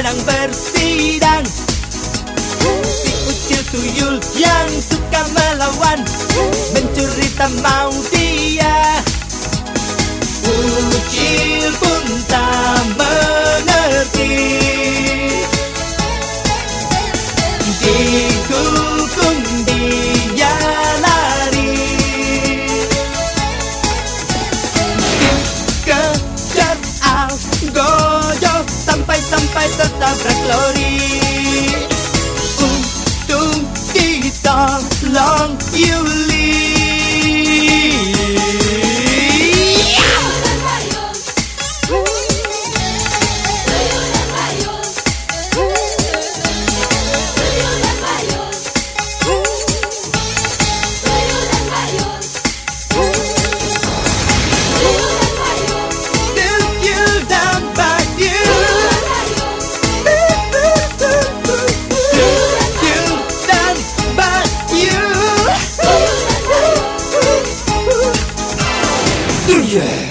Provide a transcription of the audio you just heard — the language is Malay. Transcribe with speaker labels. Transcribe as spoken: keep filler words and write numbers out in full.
Speaker 1: sedang bersidang. Si ucil tuyul yang suka melawan, mencuri tak mau dia. Ucil pun tak mengerti, dihukum dia lari. Dikejar algojo sampai-sampai tertabrak lori. Untung ditolong Yuli.
Speaker 2: Yeah.